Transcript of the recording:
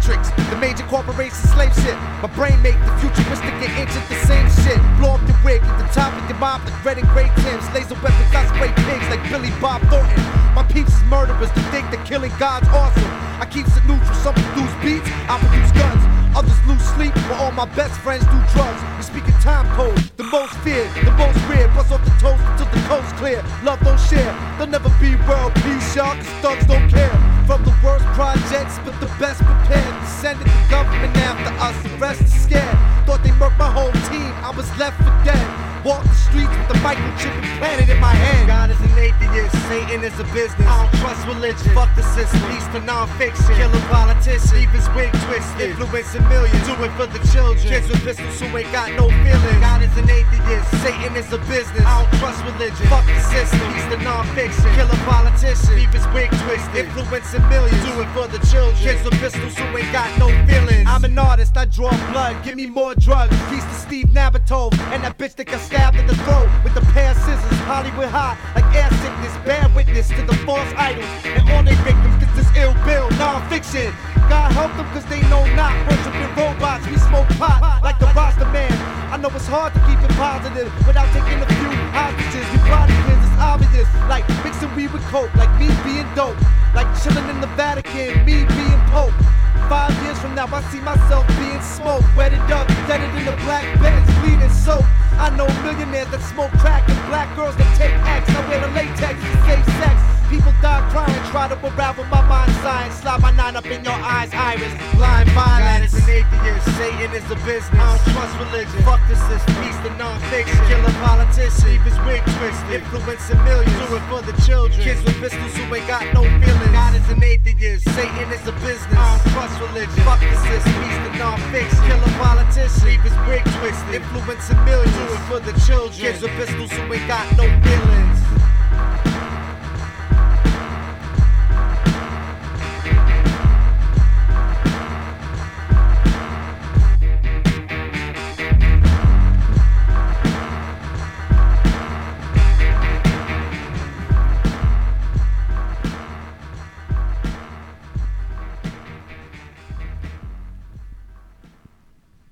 matrix, the major corporation slave shit. My brain make the futuristic and ancient the same shit. Blow up your wig at the top of your mouth like red and gray Tims. Laser weapons, I spray pigs like Billy Bob Thornton. My peeps is murderers, they think that killing God's awesome. I keep it neutral, some produce beats, I produce guns. Others lose sleep, while all my best friends do drugs. We speak in time code, the most feared, the most reared. Bust off the toast till the coast clear. Love don't share, there'll never be world peace, y'all, cause thugs don't care. From the worst projects, but the best prepared. Descended the government after us, the rest is scared. Thought they murked my whole team, I was left for dead. Walk the streets with the microchip implanted in my head. God is an atheist, Satan is a business. I don't trust religion, fuck the system. Least to non-fiction, killing politicians, leave his wig twisted. Influencing millions, do it for the children. Kids with pistols who ain't got no feelings. God is an atheist, Satan is a business. I don't trust religion, fuck the system. Least to non-fiction, killing politicians, leave his wig twisted. Influencing millions, do it for the children. Kids with pistols who ain't got no feelings. I'm an artist, I draw blood, give me more drugs. Peace to Steve Nabokov and that bitch that got stabbed in the throat with a pair of scissors. Hollywood high, like air sickness. Bear witness to the false idols and all they victims, cause this ill bill, non-fiction. God help them cause they know not. Worshiping robots, we smoke pot like the Rasta man. I know it's hard to keep it positive without taking a few hostages. We body kids, it's obvious. Like mixing weed with coke, like me being dope. Like chilling in the Vatican, me being Pope. 5 years from now, I see myself being smoked. Wetted up, deaded in the black beds, bleeding soap. I know millionaires that smoke crack and black girls that take X. I wear the latex to save sex. People die crying, try to unravel my mind science. Slide my 9 up in your eyes, iris. Blind violence. God is an atheist, Satan is a business. I don't trust religion, fuck the system. Peace to non-fiction, killing politicians, leave his wig twisted. Influencing millions, do it for the children. Kids with pistols who ain't got no feelings. God is an atheist, Satan is a business. I don't trust religion, fuck the system. Peace to non-fiction, killing politicians, leave his wig twisted. Influencing millions, do it for the children. Kids with pistols who ain't got no feelings.